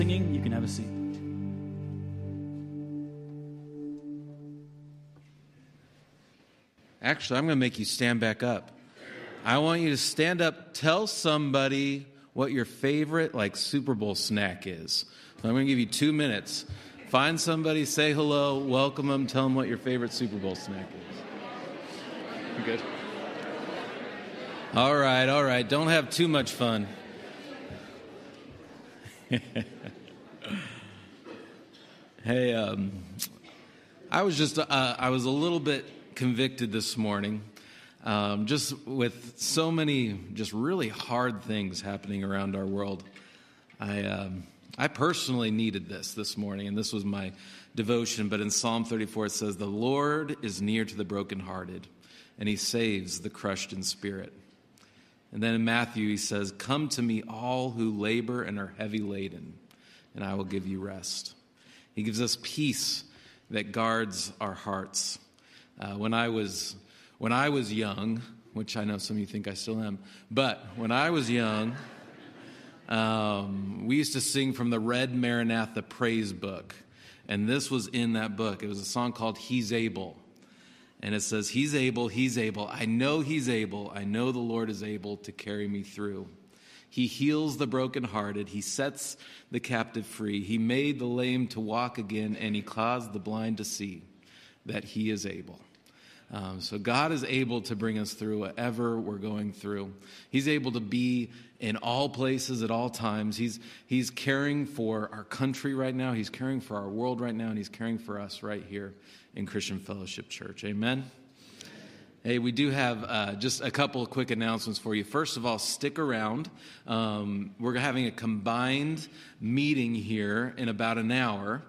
Singing, you can have a seat. Actually, I'm going to make you stand back up. I want you to stand up, tell somebody what your favorite, Super Bowl snack is. So I'm going to give you 2 minutes. Find somebody, say hello, welcome them, tell them what your favorite Super Bowl snack is. You good? All right. Don't have too much fun. Hey, I was a little bit convicted this morning, just with so many just really hard things happening around our world. I personally needed this morning, and this was my devotion. But in Psalm 34, it says, "The Lord is near to the brokenhearted, and He saves the crushed in spirit." And then in Matthew, He says, "Come to me, all who labor and are heavy laden, and I will give you rest." He gives us peace that guards our hearts. When I was young, which I know some of you think I still am, but when I was young, we used to sing from the Red Maranatha Praise Book, and this was in that book. It was a song called "He's Able," and it says, "He's able, He's able. I know He's able. I know the Lord is able to carry me through. He heals the brokenhearted. He sets the captive free. He made the lame to walk again, and He caused the blind to see that He is able." So God is able to bring us through whatever we're going through. He's able to be in all places at all times. He's caring for our country right now. He's caring for our world right now, and He's caring for us right here in Christian Fellowship Church. Amen? Hey, we do have just a couple of quick announcements for you. First of all, stick around. We're having a combined meeting here in about an hour.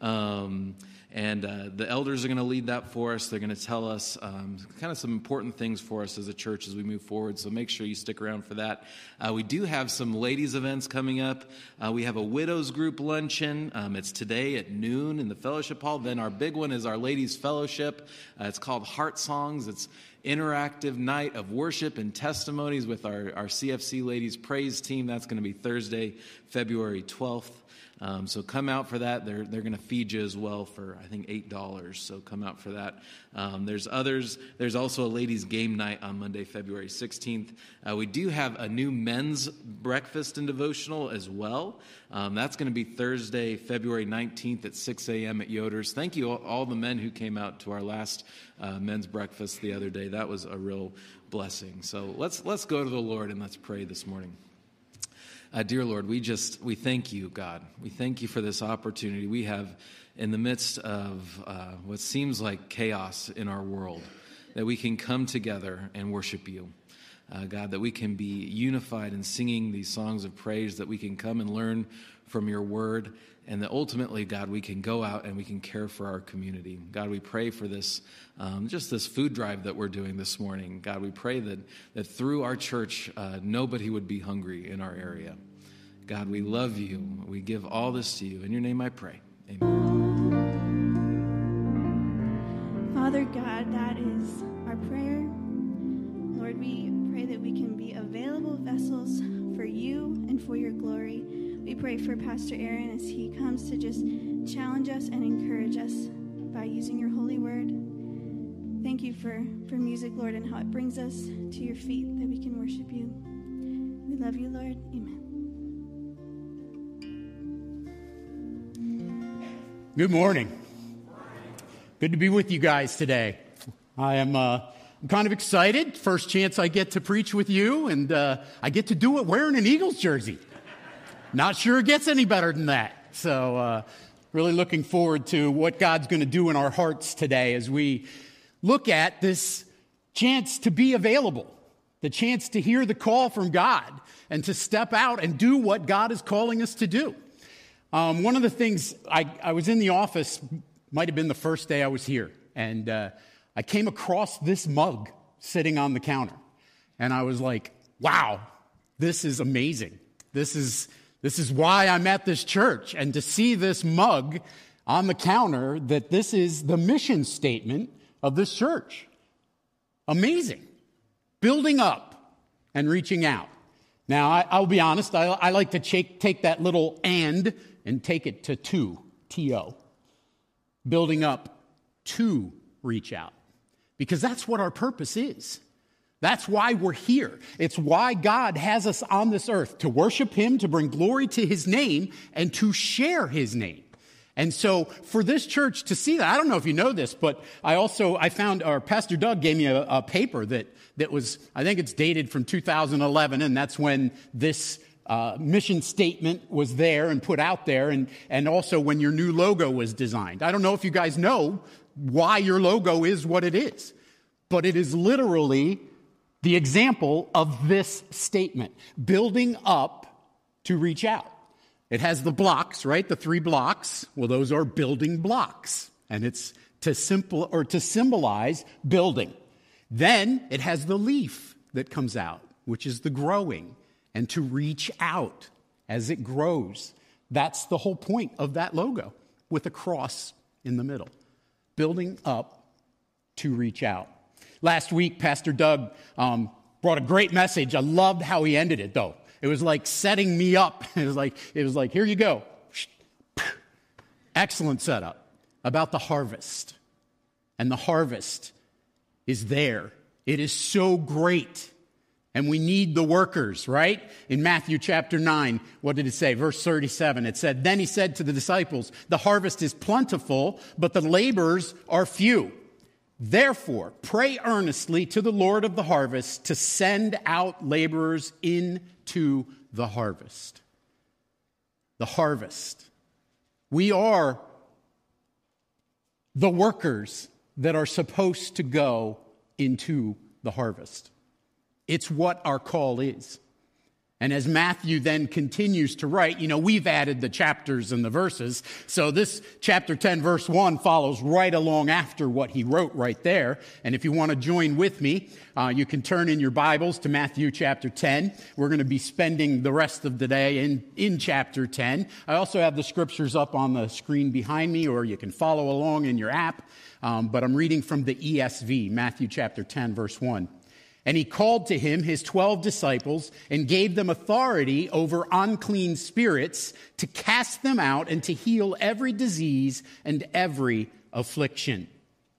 And the elders are going to lead that for us. They're going to tell us kind of some important things for us as a church as we move forward. So make sure you stick around for that. We do have some ladies' events coming up. We have a widows group luncheon. It's today at noon in the fellowship hall. Then our big one is our ladies' fellowship. It's called Heart Songs. It's interactive night of worship and testimonies with our CFC ladies praise team. That's going to be Thursday, February 12th. So come out for that. They're going to feed you as well for, I think, $8. So come out for that. There's others. There's also a ladies' game night on Monday, February 16th. We do have a new men's breakfast and devotional as well. That's going to be Thursday, February 19th at 6 a.m. at Yoder's. Thank you all the men who came out to our last men's breakfast the other day. That was a real blessing. So let's go to the Lord and let's pray this morning. Dear Lord, we thank you, God. We thank you for this opportunity we have in the midst of what seems like chaos in our world, that we can come together and worship you. God, that we can be unified in singing these songs of praise, that we can come and learn from your word, and that ultimately, God, we can go out and we can care for our community. God, we pray for this, just this food drive that we're doing this morning. God, we pray that through our church, nobody would be hungry in our area. God, we love you. We give all this to you. In your name I pray. Amen. Father God, that is our prayer. Lord, we pray that we can be available vessels for you and for your glory. We pray for Pastor Aaron as he comes to just challenge us and encourage us by using your holy word. Thank you for music, Lord, and how it brings us to your feet that we can worship you. We love you, Lord. Amen. Good morning. Good to be with you guys today. I am kind of excited. First chance I get to preach with you, and I get to do it wearing an Eagles jersey. Not sure it gets any better than that. So really looking forward to what God's going to do in our hearts today as we look at this chance to be available, the chance to hear the call from God and to step out and do what God is calling us to do. One of the things, I was in the office, might have been the first day I was here, and I came across this mug sitting on the counter, and I was like, wow, this is amazing. This is why I'm at this church, and to see this mug on the counter, that this is the mission statement of this church. Amazing. Building up and reaching out. Now, I'll be honest, I like to take that little "and" and take it to two, T-O. Building up to reach out. Because that's what our purpose is. That's why we're here. It's why God has us on this earth, to worship him, to bring glory to his name, and to share his name. And so for this church to see that, I don't know if you know this, but I found, or Pastor Doug gave me a paper that was, I think it's dated from 2011, and that's when this mission statement was there and put out there, and also when your new logo was designed. I don't know if you guys know why your logo is what it is, but it is literally the example of this statement, building up to reach out. It has the blocks, right? The 3 blocks. Well, those are building blocks, and it's to symbolize building. Then it has the leaf that comes out, which is the growing, and to reach out as it grows. That's the whole point of that logo, with a cross in the middle. Building up to reach out. Last week, Pastor Doug brought a great message. I loved how he ended it, though. It was like setting me up. It was like, here you go. Excellent setup about the harvest. And the harvest is there. It is so great. And we need the workers, right? In Matthew chapter 9, what did it say? Verse 37, it said, "Then he said to the disciples, the harvest is plentiful, but the laborers are few. Therefore, pray earnestly to the Lord of the harvest to send out laborers into the harvest." The harvest. We are the workers that are supposed to go into the harvest. It's what our call is. And as Matthew then continues to write, we've added the chapters and the verses. So this chapter 10, verse 1 follows right along after what he wrote right there. And if you want to join with me, you can turn in your Bibles to Matthew chapter 10. We're going to be spending the rest of the day in chapter 10. I also have the scriptures up on the screen behind me, or you can follow along in your app. But I'm reading from the ESV, Matthew chapter 10, verse 1. "And he called to him his 12 disciples and gave them authority over unclean spirits to cast them out and to heal every disease and every affliction."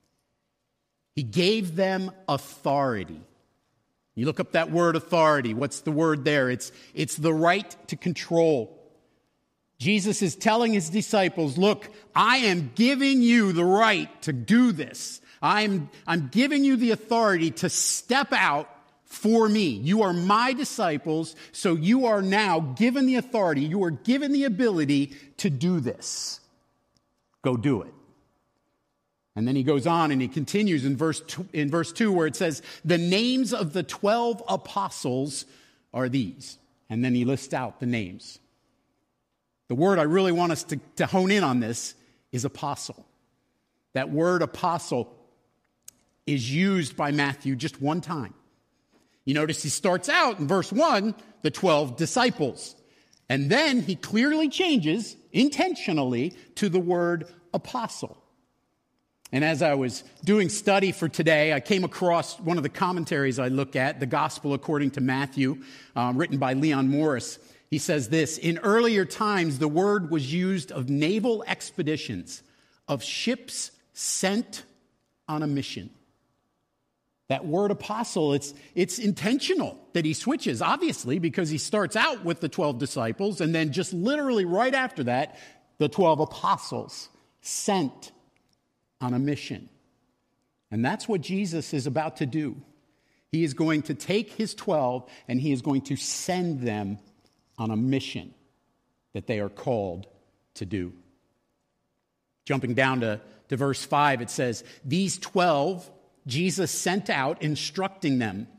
He gave them authority. You look up that word authority. What's the word there? It's the right to control. Jesus is telling his disciples, look, I am giving you the right to do this. I'm giving you the authority to step out for me. You are my disciples, so you are now given the authority. You are given the ability to do this. Go do it. And then he goes on and he continues in verse 2 where it says, the names of the 12 apostles are these. And then he lists out the names. The word I really want us to hone in on this is apostle. That word apostle is used by Matthew just one time. You notice he starts out in verse 1, the 12 disciples. And then he clearly changes intentionally to the word apostle. And as I was doing study for today, I came across one of the commentaries I look at, The Gospel According to Matthew, written by Leon Morris. He says this, in earlier times, the word was used of naval expeditions, of ships sent on a mission. That word apostle, it's intentional that he switches, obviously, because he starts out with the 12 disciples, and then just literally right after that, the 12 apostles sent on a mission. And that's what Jesus is about to do. He is going to take his 12 and he is going to send them on a mission that they are called to do. Jumping down to verse 5, it says, these 12 Jesus sent out, instructing them,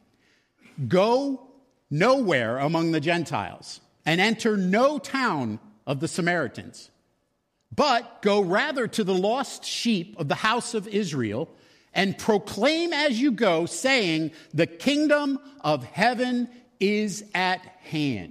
go nowhere among the Gentiles and enter no town of the Samaritans, but go rather to the lost sheep of the house of Israel and proclaim as you go, saying, the kingdom of heaven is at hand.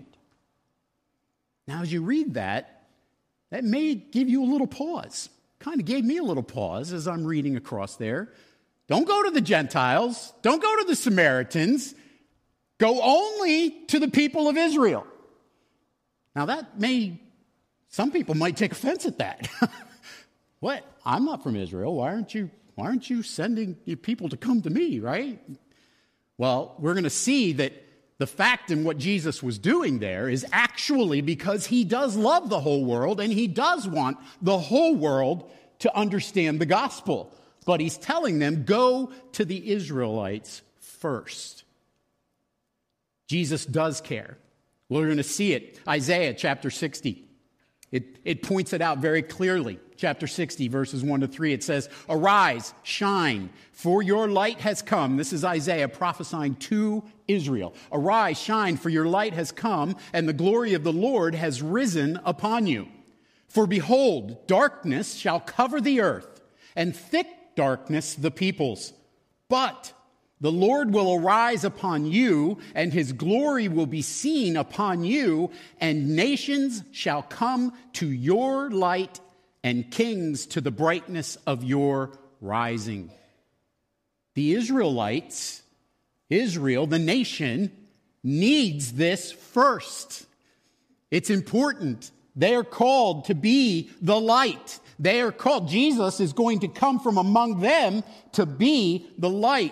Now, as you read that may give you a little pause. Kind of gave me a little pause as I'm reading across there. Don't go to the Gentiles. Don't go to the Samaritans. Go only to the people of Israel. Now, that may Some people might take offense at that. What? I'm not from Israel. Why aren't you sending your people to come to me, right? Well, we're going to see that the fact in what Jesus was doing there is actually because he does love the whole world and he does want the whole world to understand the gospel. But he's telling them, go to the Israelites first. Jesus does care. We're going to see it. Isaiah chapter 60. It points it out very clearly. Chapter 60, verses 1 to 3, it says, "Arise, shine, for your light has come." This is Isaiah prophesying to Israel. "Arise, shine, for your light has come, and the glory of the Lord has risen upon you. For behold, darkness shall cover the earth, and thick darkness the peoples. But the Lord will arise upon you, and his glory will be seen upon you, and nations shall come to your light, and kings to the brightness of your rising." The Israelites, Israel, the nation, needs this first. It's important. They are called to be the light. They are called. Jesus is going to come from among them to be the light.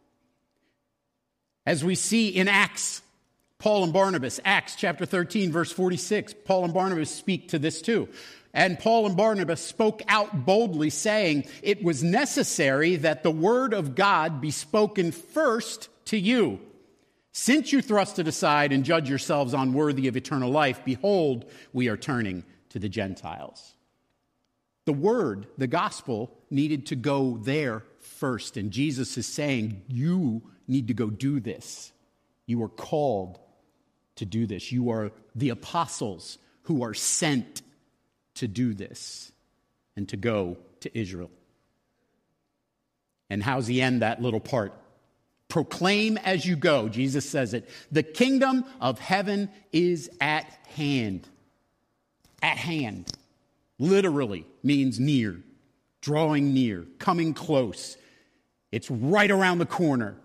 As we see in Acts, Paul and Barnabas, Acts chapter 13, verse 46, Paul and Barnabas speak to this too. "And Paul and Barnabas spoke out boldly, saying, 'It was necessary that the word of God be spoken first to you. Since you thrust it aside and judge yourselves unworthy of eternal life, behold, we are turning to the Gentiles.'" The word, the gospel, needed to go there first. And Jesus is saying, you need to go do this. You are called to do this. You are the apostles who are sent to do this and to go to Israel. And how's he end that little part? "Proclaim as you go," Jesus says it. "The kingdom of heaven is at hand." At hand. Literally means near, drawing near, coming close. It's right around the corner.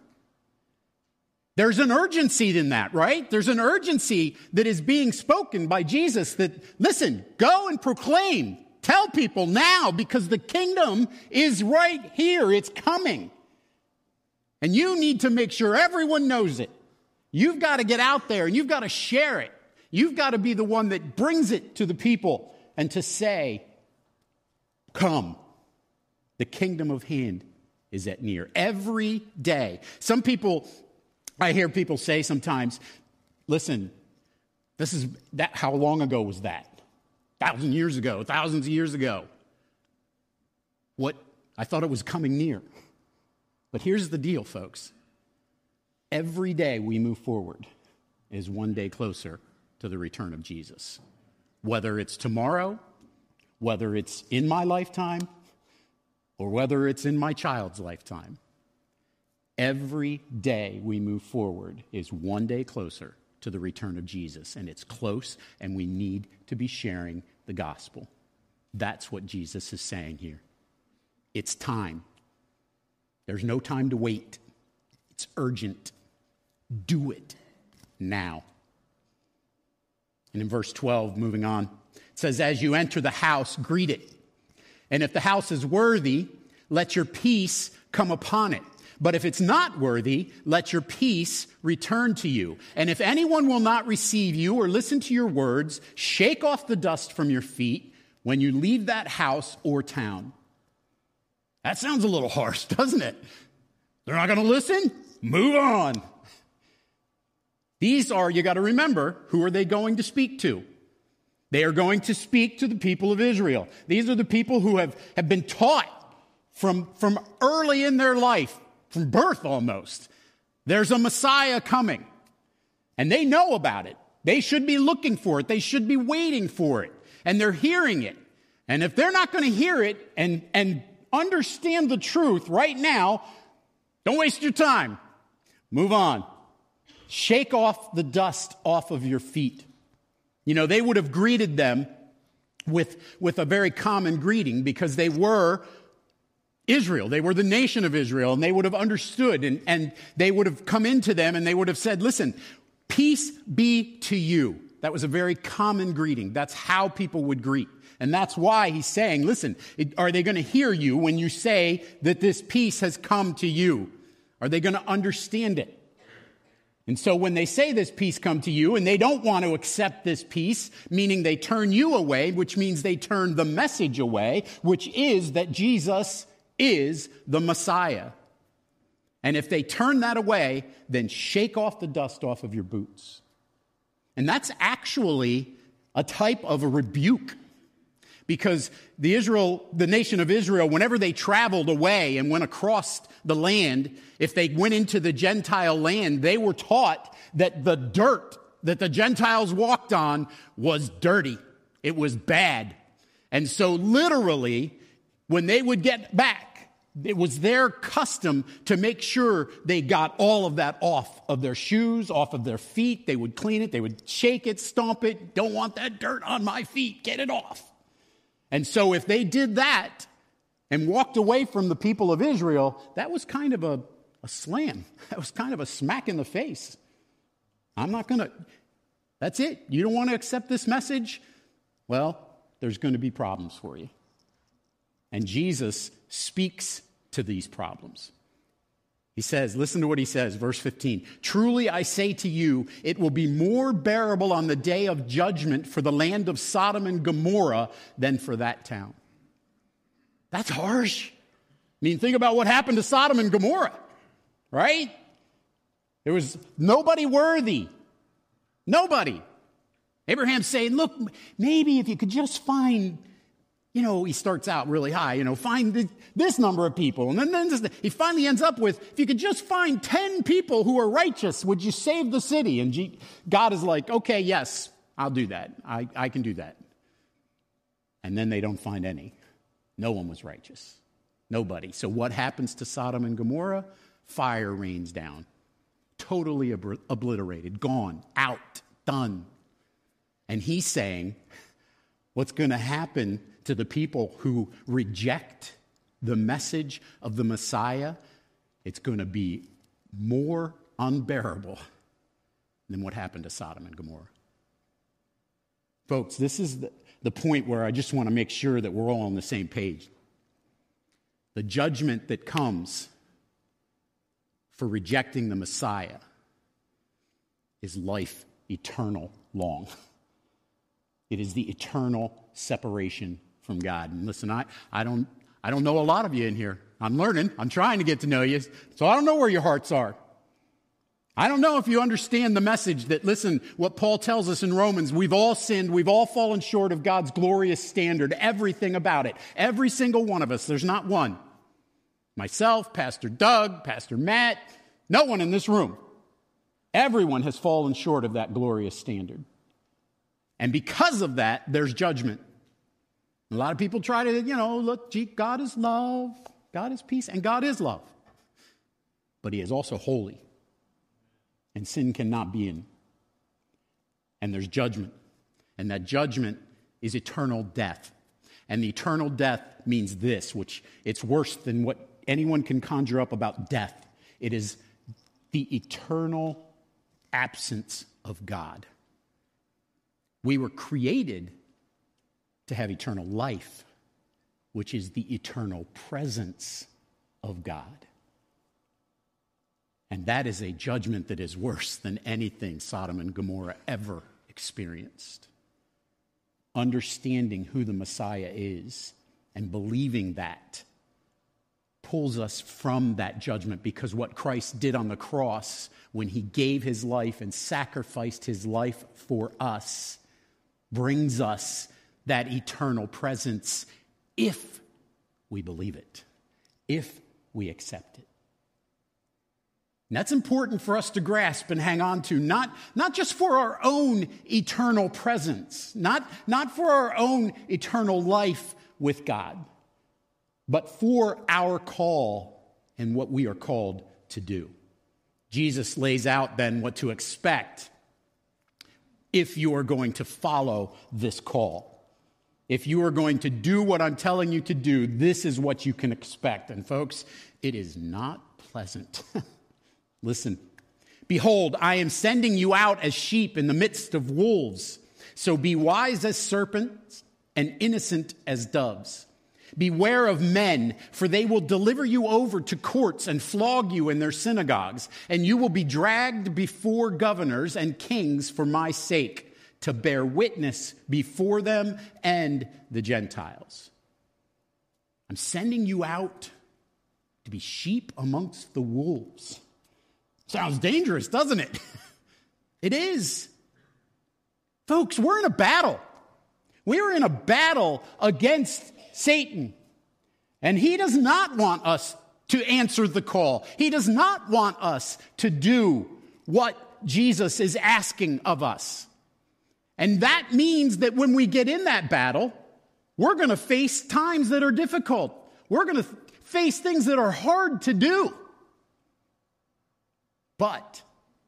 There's an urgency in that, right? There's an urgency that is being spoken by Jesus that, listen, go and proclaim. Tell people now because the kingdom is right here. It's coming. And you need to make sure everyone knows it. You've got to get out there and you've got to share it. You've got to be the one that brings it to the people and to say, come. The kingdom of hand is at near. Every day. Some people, I hear people say sometimes, listen, how long ago was that? 1,000 years ago, thousands of years ago. What? I thought it was coming near. But here's the deal, folks. Every day we move forward is one day closer to the return of Jesus. Whether it's tomorrow, whether it's in my lifetime, or whether it's in my child's lifetime. Every day we move forward is one day closer to the return of Jesus. And it's close, and we need to be sharing the gospel. That's what Jesus is saying here. It's time. There's no time to wait. It's urgent. Do it now. And in verse 12, moving on, it says, "As you enter the house, greet it. And if the house is worthy, let your peace come upon it. But if it's not worthy, let your peace return to you. And if anyone will not receive you or listen to your words, shake off the dust from your feet when you leave that house or town." That sounds a little harsh, doesn't it? They're not going to listen? Move on. These are, you got to remember, who are they going to speak to? They are going to speak to the people of Israel. These are the people who have been taught from early in their life, from birth almost. There's a Messiah coming. And they know about it. They should be looking for it. They should be waiting for it. And they're hearing it. And if they're not going to hear it and understand the truth right now, don't waste your time. Move on. Shake off the dust off of your feet. You know, they would have greeted them with a very common greeting because they were Israel. They were the nation of Israel, and they would have understood, and they would have come into them, and they would have said, listen, peace be to you. That was a very common greeting. That's how people would greet. And that's why he's saying, listen, are they going to hear you when you say that this peace has come to you? Are they going to understand it? And so when they say this peace come to you and they don't want to accept this peace, meaning they turn you away, which means they turn the message away, which is that Jesus is the Messiah. And if they turn that away, then shake off the dust off of your boots. And that's actually a type of a rebuke. Because the nation of Israel, whenever they traveled away and went across the land, if they went into the Gentile land, they were taught that the dirt that the Gentiles walked on was dirty. It was bad. And so literally, when they would get back, it was their custom to make sure they got all of that off of their shoes, off of their feet. They would clean it. They would shake it, stomp it. Don't want that dirt on my feet. Get it off. And so if they did that and walked away from the people of Israel, that was kind of a slam. That was kind of a smack in the face. That's it. You don't want to accept this message? Well, there's going to be problems for you. And Jesus speaks to these problems. He says, listen to what he says, verse 15. Truly I say to you, it will be more bearable on the day of judgment for the land of Sodom and Gomorrah than for that town. That's harsh. I mean, think about what happened to Sodom and Gomorrah, right? There was nobody worthy. Nobody. Abraham's saying, look, maybe if you could just find, he starts out really high, find this number of people. And then he finally ends up with, if you could just find 10 people who are righteous, would you save the city? And God is like, okay, yes, I'll do that. I can do that. And then they don't find any. No one was righteous. Nobody. So what happens to Sodom and Gomorrah? Fire rains down. Totally obliterated. Gone. Out. Done. And he's saying, what's going to happen to the people who reject the message of the Messiah, it's going to be more unbearable than what happened to Sodom and Gomorrah. Folks, this is the point where I just want to make sure that we're all on the same page. The judgment that comes for rejecting the Messiah is life eternal long. It is the eternal separation from God. And listen, I don't know a lot of you in here. I'm learning. I'm trying to get to know you. So I don't know where your hearts are. I don't know if you understand the message that, listen, what Paul tells us in Romans, we've all sinned, we've all fallen short of God's glorious standard, everything about it. Every single one of us. There's not one. Myself, Pastor Doug, Pastor Matt, no one in this room. Everyone has fallen short of that glorious standard. And because of that, there's judgment. A lot of people try to, look, God is love, God is peace, and God is love. But he is also holy. And sin cannot be in. And there's judgment. And that judgment is eternal death. And the eternal death means this, which it's worse than what anyone can conjure up about death. It is the eternal absence of God. We were created to have eternal life, which is the eternal presence of God. And that is a judgment that is worse than anything Sodom and Gomorrah ever experienced. Understanding who the Messiah is and believing that pulls us from that judgment, because what Christ did on the cross when he gave his life and sacrificed his life for us brings us that eternal presence if we believe it, if we accept it. And that's important for us to grasp and hang on to, not just for our own eternal presence, not for our own eternal life with God, but for our call and what we are called to do. Jesus lays out then what to expect if you are going to follow this call. If you are going to do what I'm telling you to do, this is what you can expect. And folks, it is not pleasant. Listen, Behold, I am sending you out as sheep in the midst of wolves. So be wise as serpents and innocent as doves. Beware of men, for they will deliver you over to courts and flog you in their synagogues, and you will be dragged before governors and kings for my sake, to bear witness before them and the Gentiles. I'm sending you out to be sheep amongst the wolves. Sounds dangerous, doesn't it? It is. Folks, we're in a battle. We're in a battle against Satan. And he does not want us to answer the call. He does not want us to do what Jesus is asking of us. And that means that when we get in that battle, we're going to face times that are difficult. We're going to face things that are hard to do. But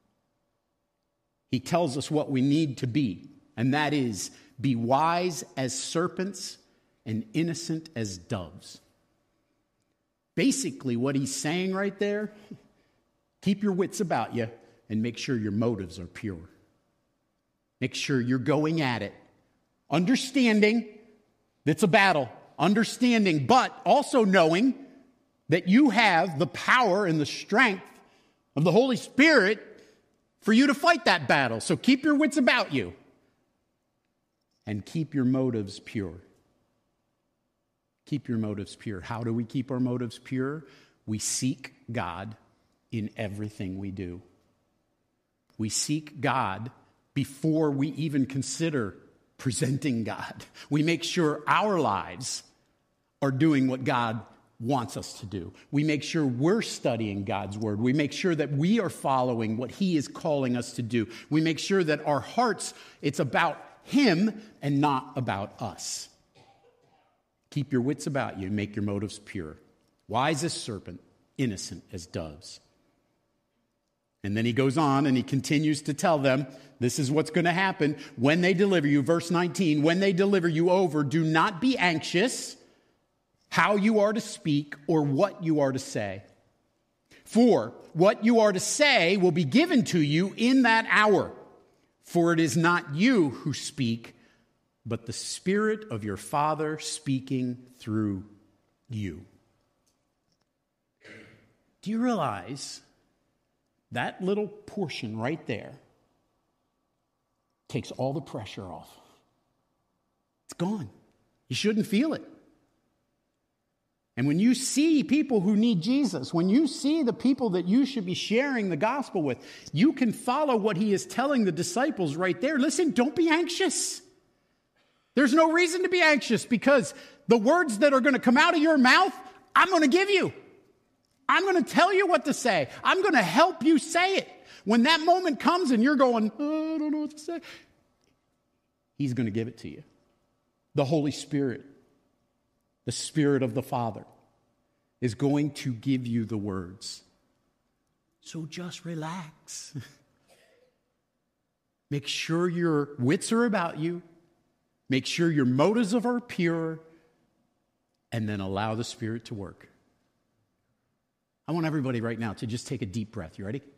he tells us what we need to be, and that is, be wise as serpents and innocent as doves. Basically, what he's saying right there, keep your wits about you and make sure your motives are pure. Make sure you're going at it, understanding it's a battle, understanding, but also knowing that you have the power and the strength of the Holy Spirit for you to fight that battle. So keep your wits about you and keep your motives pure. Keep your motives pure. How do we keep our motives pure? We seek God in everything we do. We seek God before we even consider presenting God. We make sure our lives are doing what God wants us to do. We make sure we're studying God's word. We make sure that we are following what he is calling us to do. We make sure that our hearts, it's about him and not about us. Keep your wits about you. Make your motives pure. Wise as serpent, innocent as doves. And then he goes on and he continues to tell them, this is what's going to happen when they deliver you. Verse 19, when they deliver you over, do not be anxious how you are to speak or what you are to say. For what you are to say will be given to you in that hour. For it is not you who speak, but the Spirit of your Father speaking through you. Do you realize that little portion right there takes all the pressure off? It's gone. You shouldn't feel it. And when you see people who need Jesus, when you see the people that you should be sharing the gospel with, you can follow what he is telling the disciples right there. Listen, don't be anxious. There's no reason to be anxious because the words that are going to come out of your mouth, I'm going to give you. I'm going to tell you what to say. I'm going to help you say it. When that moment comes and you're going, oh, I don't know what to say, he's going to give it to you. The Holy Spirit, the Spirit of the Father, is going to give you the words. So just relax. Make sure your wits are about you. Make sure your motives are pure. And then allow the Spirit to work. I want everybody right now to just take a deep breath. You ready?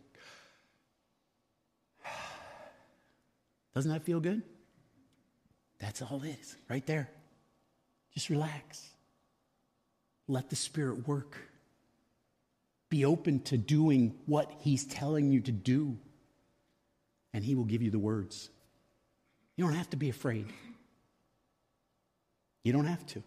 Doesn't that feel good? That's all it is, right there. Just relax. Let the Spirit work. Be open to doing what he's telling you to do. And he will give you the words. You don't have to be afraid. You don't have to.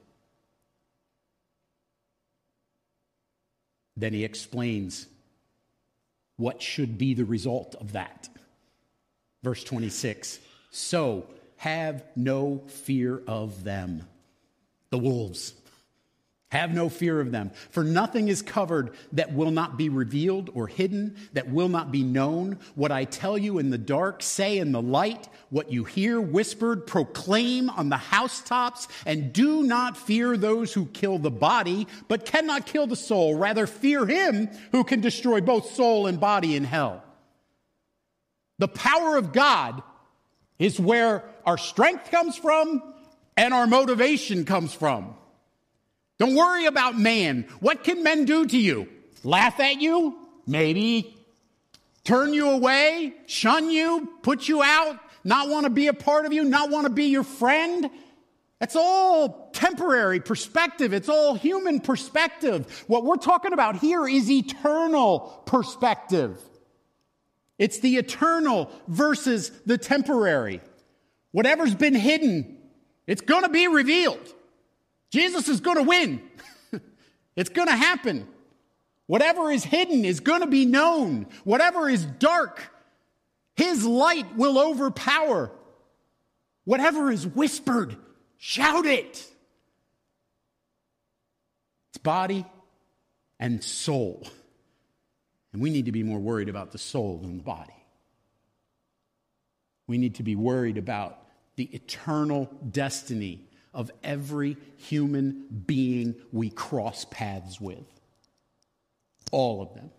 Then he explains what should be the result of that. Verse 26, so have no fear of them, the wolves. Have no fear of them, for nothing is covered that will not be revealed or hidden, that will not be known. What I tell you in the dark, say in the light. What you hear whispered, proclaim on the housetops. And do not fear those who kill the body, but cannot kill the soul. Rather fear him who can destroy both soul and body in hell. The power of God is where our strength comes from and our motivation comes from. Don't worry about man. What can men do to you? Laugh at you? Maybe. turn you away, shun you, put you out, not want to be a part of you, not want to be your friend. That's all temporary perspective. It's all human perspective. What we're talking about here is eternal perspective. It's the eternal versus the temporary. Whatever's been hidden, it's going to be revealed. Jesus is going to win. It's going to happen. Whatever is hidden is going to be known. Whatever is dark, his light will overpower. Whatever is whispered, shout it. It's body and soul. And we need to be more worried about the soul than the body. We need to be worried about the eternal destiny of every human being we cross paths with. All of them.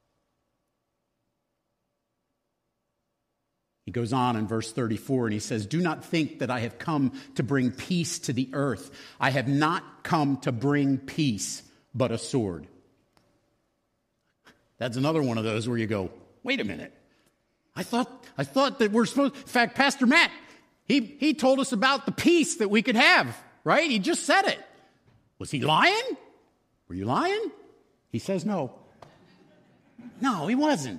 He goes on in verse 34 and he says, "Do not think that I have come to bring peace to the earth. I have not come to bring peace, but a sword." That's another one of those where you go, wait a minute. I thought that we're supposed, in fact, Pastor Matt, he told us about the peace that we could have, right? He just said it. Was he lying? Were you lying? He says no. No, he wasn't.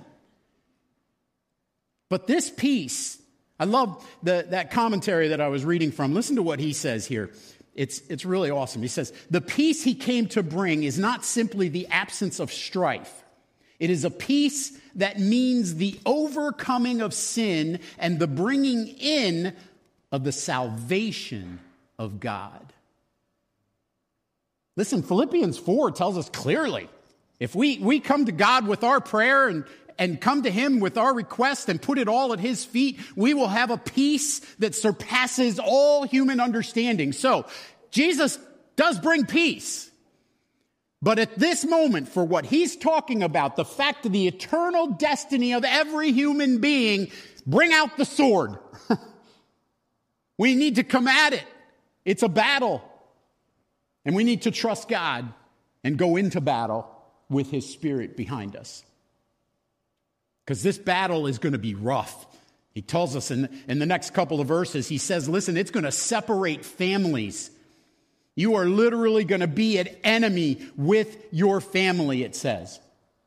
But this peace, I love that commentary that I was reading from. Listen to what he says here. It's really awesome. He says, "The peace he came to bring is not simply the absence of strife. It is a peace that means the overcoming of sin and the bringing in of the salvation of God." Listen, Philippians 4 tells us clearly, if we come to God with our prayer and come to him with our request and put it all at his feet, we will have a peace that surpasses all human understanding. So, Jesus does bring peace. But at this moment, for what he's talking about, the fact of the eternal destiny of every human being, bring out the sword. We need to come at it. It's a battle. And we need to trust God and go into battle with his Spirit behind us. Because this battle is going to be rough. He tells us in the next couple of verses, he says, listen, it's going to separate families. You are literally going to be at enemy with your family, it says.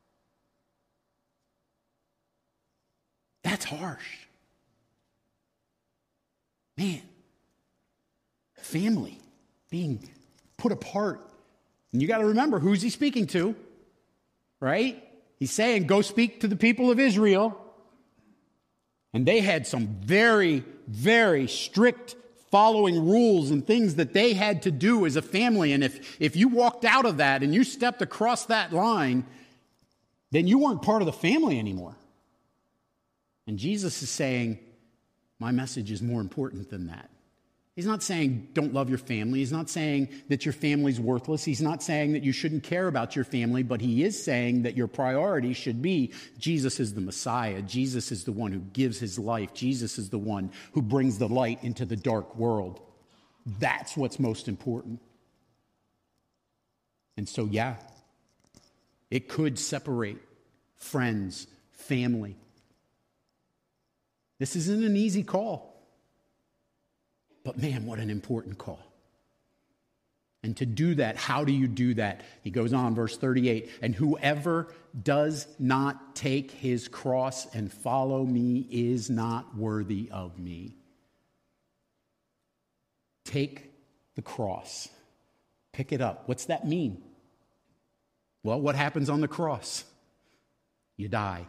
That's harsh. Man, family being put apart. And you got to remember, who's he speaking to? Right? He's saying, go speak to the people of Israel. And they had some very, very strict following rules and things that they had to do as a family. And if you walked out of that and you stepped across that line, then you weren't part of the family anymore. And Jesus is saying, my message is more important than that. He's not saying don't love your family. He's not saying that your family's worthless. He's not saying that you shouldn't care about your family, but he is saying that your priority should be Jesus is the Messiah. Jesus is the one who gives his life. Jesus is the one who brings the light into the dark world. That's what's most important. And so, yeah, it could separate friends, family. This isn't an easy call. But man, what an important call. And to do that, how do you do that? He goes on, verse 38, and whoever does not take his cross and follow me is not worthy of me. Take the cross. Pick it up. What's that mean? Well, what happens on the cross? You die.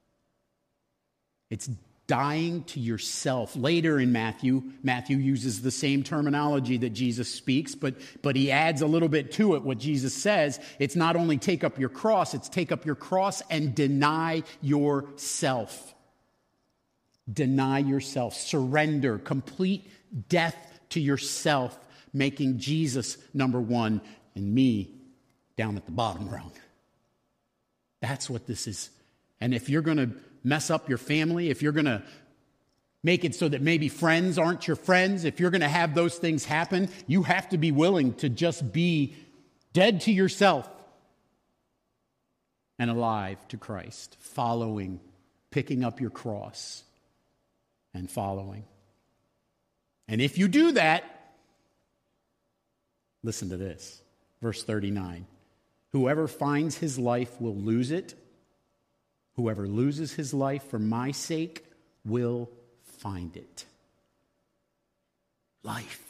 It's dying to yourself. Later in Matthew uses the same terminology that Jesus speaks, but he adds a little bit to it. What Jesus says, it's not only take up your cross, it's take up your cross and deny yourself. Deny yourself. Surrender. Complete death to yourself, making Jesus number one and me down at the bottom rung. That's what this is. And if you're going to mess up your family, if you're going to make it so that maybe friends aren't your friends, if you're going to have those things happen, you have to be willing to just be dead to yourself and alive to Christ, following picking up your cross and following. And if you do that, listen to this, verse 39. Whoever finds his life will lose it. Whoever loses his life for my sake will find it. Life.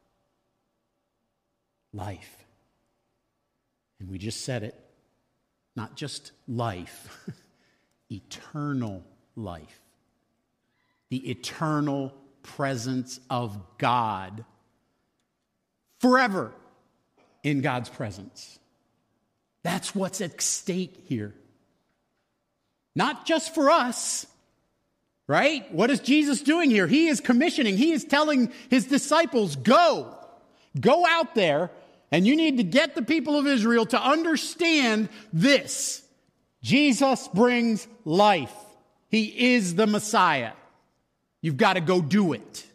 Life. And we just said it. Not just life. Eternal life. The eternal presence of God. Forever in God's presence. That's what's at stake here. Not just for us, right? What is Jesus doing here? He is commissioning. He is telling his disciples, go out there, and you need to get the people of Israel to understand this. Jesus brings life. He is the Messiah. You've got to go do it.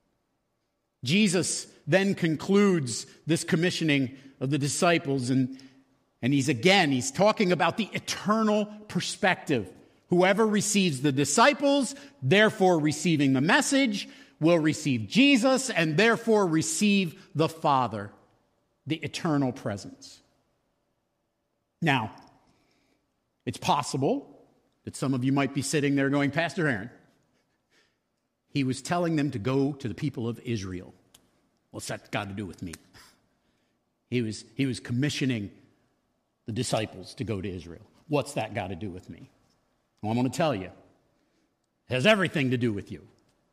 Jesus then concludes this commissioning of the disciples, and he's talking about the eternal perspective. Whoever receives the disciples, therefore receiving the message, will receive Jesus and therefore receive the Father, the eternal presence. Now, it's possible that some of you might be sitting there going, Pastor Aaron, he was telling them to go to the people of Israel. What's that got to do with me? He was commissioning the disciples to go to Israel. What's that got to do with me? Well, I'm going to tell you. It has everything to do with you.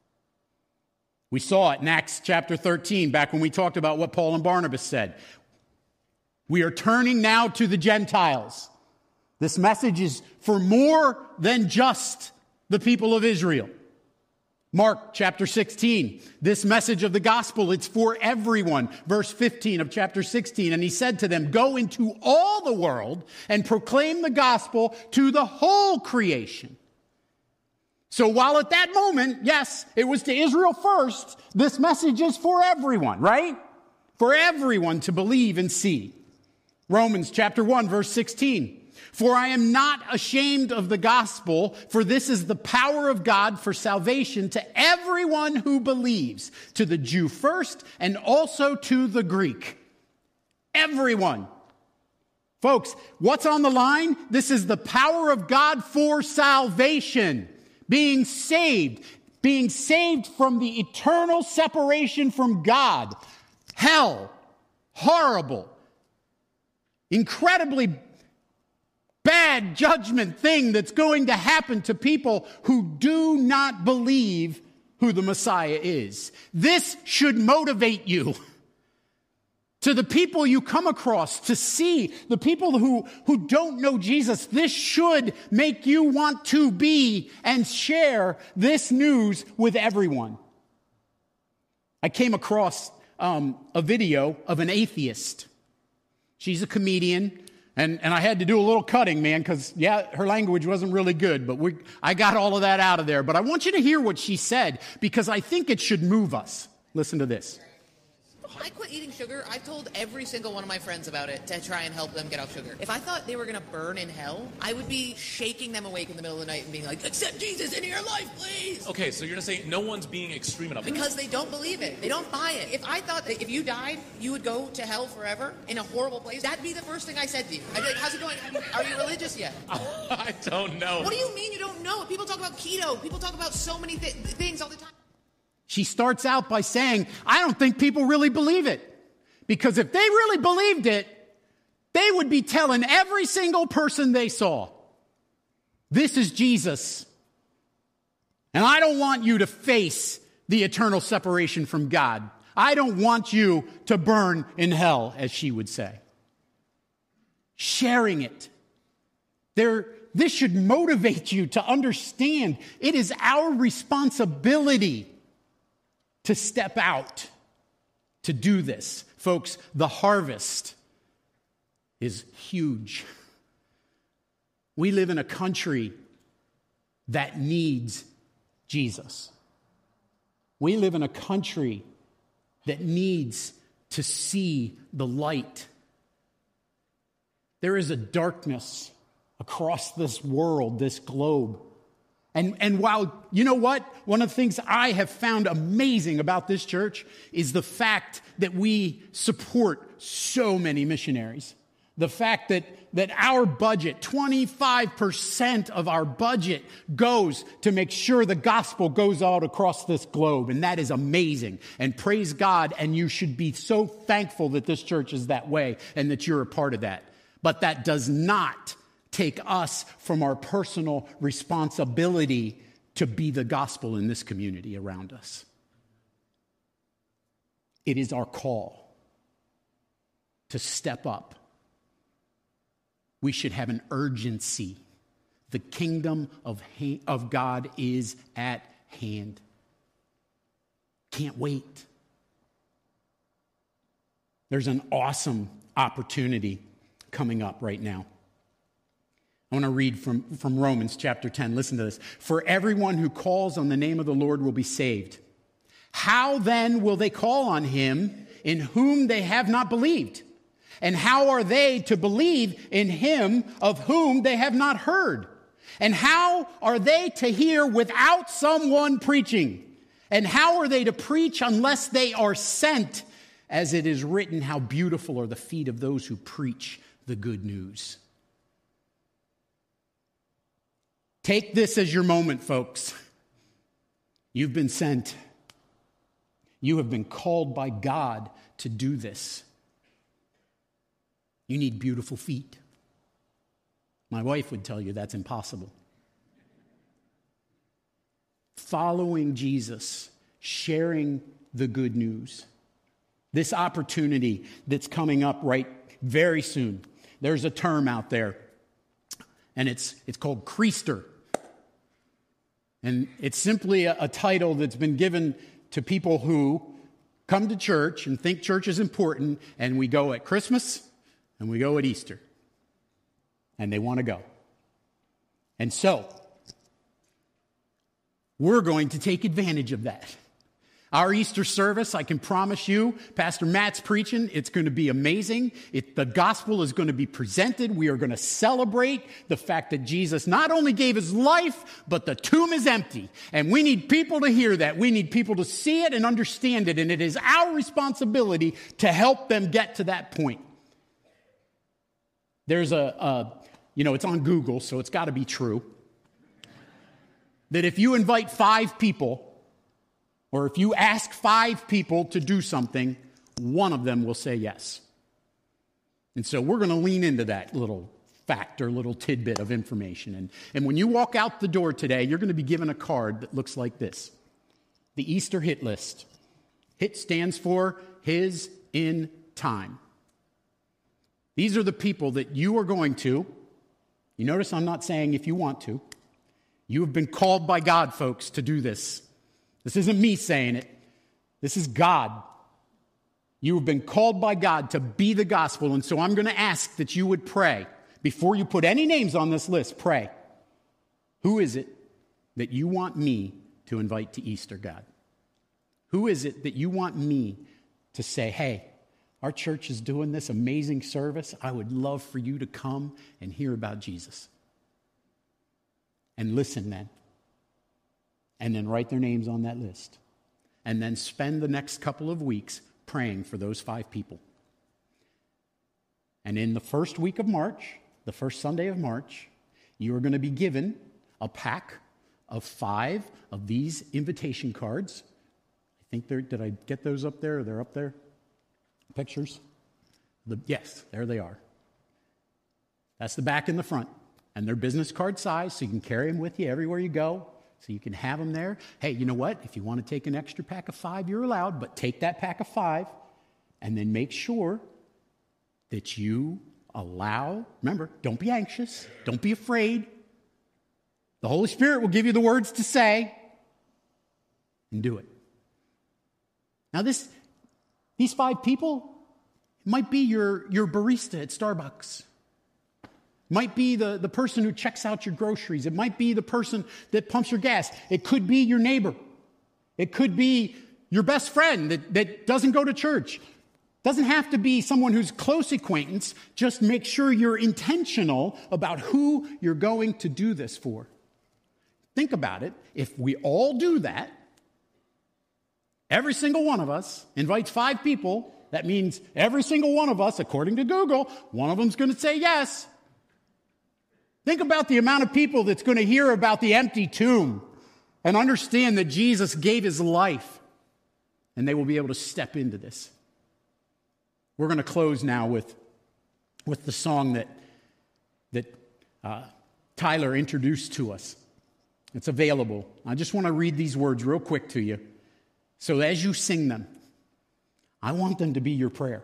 We saw it in Acts chapter 13, back when we talked about what Paul and Barnabas said. We are turning now to the Gentiles. This message is for more than just the people of Israel. Mark chapter 16, this message of the gospel, it's for everyone. Verse 15 of chapter 16, and he said to them, go into all the world and proclaim the gospel to the whole creation. So while at that moment, yes, it was to Israel first, this message is for everyone, right? For everyone to believe and see. Romans chapter 1, verse 16. For I am not ashamed of the gospel, for this is the power of God for salvation to everyone who believes, to the Jew first and also to the Greek. Everyone. Folks, what's on the line? This is the power of God for salvation. Being saved from the eternal separation from God. Hell, horrible, incredibly bad judgment thing that's going to happen to people who do not believe who the Messiah is. This should motivate you. To the people you come across, to see the people who don't know Jesus, this should make you want to be and share this news with everyone. I came across a video of an atheist. She's a comedian. And I had to do a little cutting, man, because, her language wasn't really good, but I got all of that out of there. But I want you to hear what she said, because I think it should move us. Listen to this. I quit eating sugar. I've told every single one of my friends about it to try and help them get off sugar. If I thought they were going to burn in hell, I would be shaking them awake in the middle of the night and being like, accept Jesus into your life, please. Okay, so you're going to say no one's being extreme enough. Because they don't believe it. They don't buy it. If I thought that if you died, you would go to hell forever in a horrible place, that'd be the first thing I said to you. I'd be like, how's it going? Are you religious yet? I don't know. What do you mean you don't know? People talk about keto. People talk about so many things all the time. She starts out by saying, I don't think people really believe it. Because if they really believed it, they would be telling every single person they saw, this is Jesus. And I don't want you to face the eternal separation from God. I don't want you to burn in hell, as she would say. Sharing it. This should motivate you to understand it is our responsibility to step out to do this. Folks, the harvest is huge. We live in a country that needs Jesus. We live in a country that needs to see the light. There is a darkness across this world, this globe, And while, you know what? One of the things I have found amazing about this church is the fact that we support so many missionaries. The fact that our budget, 25% of our budget goes to make sure the gospel goes out across this globe. And that is amazing. And praise God. And you should be so thankful that this church is that way and that you're a part of that. But that does not take us from our personal responsibility to be the gospel in this community around us. It is our call to step up. We should have an urgency. The kingdom of God is at hand. Can't wait. There's an awesome opportunity coming up right now. I want to read from Romans chapter 10. Listen to this. For everyone who calls on the name of the Lord will be saved. How then will they call on him in whom they have not believed? And how are they to believe in him of whom they have not heard? And how are they to hear without someone preaching? And how are they to preach unless they are sent? As it is written, how beautiful are the feet of those who preach the good news. Take this as your moment, folks. You've been sent. You have been called by God to do this. You need beautiful feet. My wife would tell you that's impossible. Following Jesus, sharing the good news. This opportunity that's coming up right very soon. There's a term out there, and it's called Creaster. And it's simply a title that's been given to people who come to church and think church is important, and we go at Christmas and we go at Easter. And they want to go. And so, we're going to take advantage of that. Our Easter service, I can promise you, Pastor Matt's preaching. It's going to be amazing. The gospel is going to be presented. We are going to celebrate the fact that Jesus not only gave his life, but the tomb is empty. And we need people to hear that. We need people to see it and understand it. And it is our responsibility to help them get to that point. There's it's on Google, so it's got to be true, that if you invite 5 people, or if you ask 5 people to do something, one of them will say yes. And so we're going to lean into that little fact or little tidbit of information. And when you walk out the door today, you're going to be given a card that looks like this. The Easter hit list. HIT stands for His in Time. These are the people that you are going to. You notice I'm not saying if you want to. You have been called by God, folks, to do this. This isn't me saying it. This is God. You have been called by God to be the gospel. And so I'm going to ask that you would pray. Before you put any names on this list, pray. Who is it that you want me to invite to Easter, God? Who is it that you want me to say, hey, our church is doing this amazing service. I would love for you to come and hear about Jesus. And listen then. And then write their names on that list. And then spend the next couple of weeks praying for those 5 people. And in the first week of March, the first Sunday of March, you are going to be given a pack of 5 of these invitation cards. I think did I get those up there? They're up there? Pictures? Yes, there they are. That's the back and the front. And they're business card size, so you can carry them with you everywhere you go. So you can have them there. Hey, you know what? If you want to take an extra pack of 5, you're allowed, but take that pack of 5 and then make sure that you allow, remember, don't be anxious, don't be afraid. The Holy Spirit will give you the words to say and do it. Now these 5 people might be your barista at Starbucks. Might be the person who checks out your groceries. It might be the person that pumps your gas. It could be your neighbor. It could be your best friend that doesn't go to church. Doesn't have to be someone who's close acquaintance. Just make sure you're intentional about who you're going to do this for. Think about it. If we all do that, every single one of us invites 5 people. That means every single one of us, according to Google, one of them's going to say yes. Think about the amount of people that's going to hear about the empty tomb and understand that Jesus gave his life, and they will be able to step into this. We're going to close now with the song that Tyler introduced to us. It's available. I just want to read these words real quick to you. So as you sing them, I want them to be your prayer.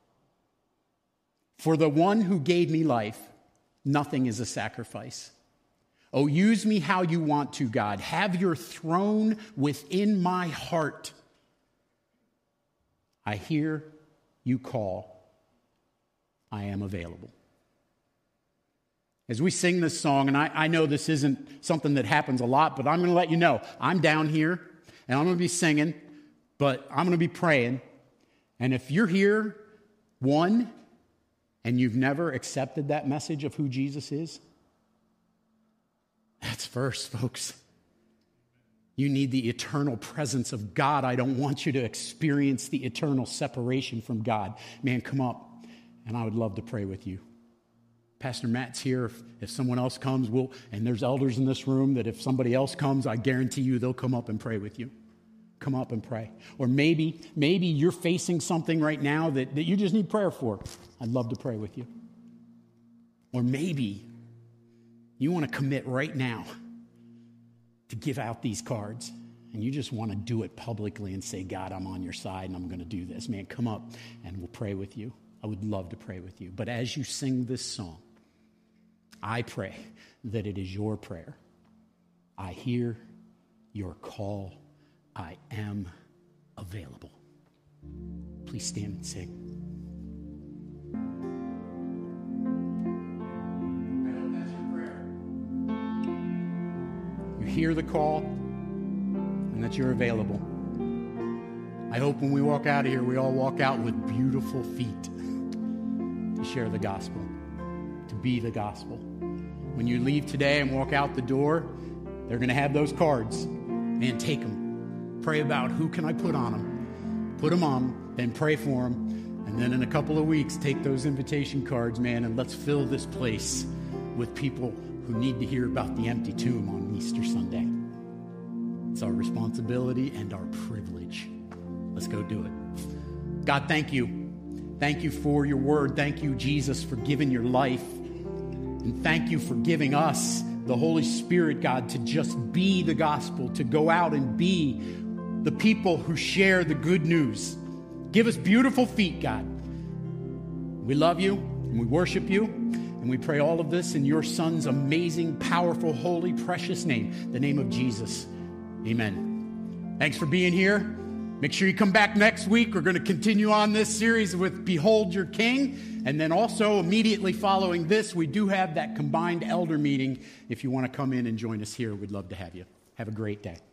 For the one who gave me life, nothing is a sacrifice. Oh, use me how you want to, God. Have your throne within my heart. I hear you call. I am available. As we sing this song, and I know this isn't something that happens a lot, but I'm going to let you know, I'm down here, and I'm going to be singing, but I'm going to be praying. And if you're here, one, and you've never accepted that message of who Jesus is, that's first, folks. You need the eternal presence of God. I don't want you to experience the eternal separation from God. Man, come up, and I would love to pray with you. Pastor Matt's here. If someone else comes, and there's elders in this room that if somebody else comes, I guarantee you they'll come up and pray with you. Come up and pray. Or maybe you're facing something right now that you just need prayer for. I'd love to pray with you. Or maybe you want to commit right now to give out these cards, and you just want to do it publicly and say, God, I'm on your side and I'm going to do this. Man, come up and we'll pray with you. I would love to pray with you. But as you sing this song, I pray that it is your prayer. I hear your call. I am available. Please stand and sing. I hope that's your prayer. You hear the call and that you're available. I hope when we walk out of here, we all walk out with beautiful feet to share the gospel, to be the gospel. When you leave today and walk out the door, they're going to have those cards. Man, take them. Pray about who can I put on them. Put them on, then pray for them. And then in a couple of weeks, take those invitation cards, man, and let's fill this place with people who need to hear about the empty tomb on Easter Sunday. It's our responsibility and our privilege. Let's go do it. God, thank you. Thank you for your word. Thank you, Jesus, for giving your life. And thank you for giving us the Holy Spirit, God, to just be the gospel, to go out and be the people who share the good news. Give us beautiful feet, God. We love you and we worship you. And we pray all of this in your Son's amazing, powerful, holy, precious name, the name of Jesus. Amen. Thanks for being here. Make sure you come back next week. We're going to continue on this series with Behold Your King. And then also immediately following this, we do have that combined elder meeting. If you want to come in and join us here, we'd love to have you. Have a great day.